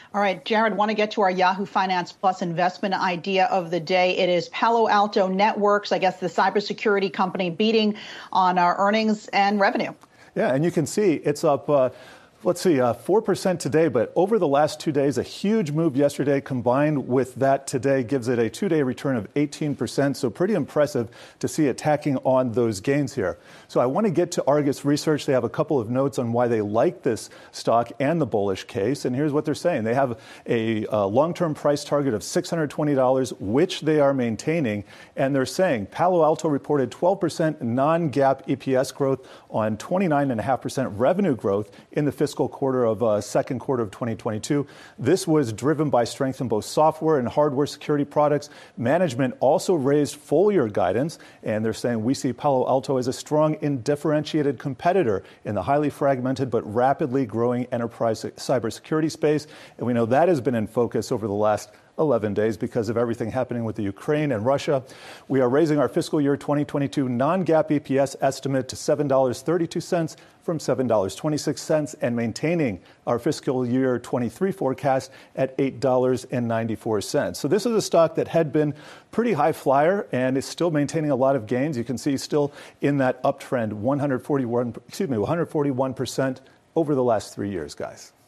All right, Jared, want to get to our Yahoo Finance Plus investment idea of the day. It is Palo Alto Networks, I guess the cybersecurity company, beating on our earnings and revenue. Yeah, and you can see it's up 4% today, but over the last 2 days, a huge move yesterday combined with that today gives it a 2-day return of 18%. So pretty impressive to see it tacking on those gains here. So I want to get to Argus Research. They have a couple of notes on why they like this stock and the bullish case. And here's what they're saying. They have a long-term price target of $620, which they are maintaining. And they're saying Palo Alto reported 12% non-GAAP EPS growth on 29.5% revenue growth in the fiscal quarter of second quarter of 2022. This was driven by strength in both software and hardware security products. Management also raised full year guidance, and they're saying we see Palo Alto as a strong and differentiated competitor in the highly fragmented but rapidly growing enterprise cybersecurity space. And we know that has been in focus over the last 11 days because of everything happening with the Ukraine and Russia. We are raising our fiscal year 2022 non-GAAP EPS estimate to $7.32 from $7.26 and maintaining our fiscal year 23 forecast at $8.94. So this is a stock that had been pretty high flyer and is still maintaining a lot of gains. You can see still in that uptrend, 141% over the last 3 years, guys.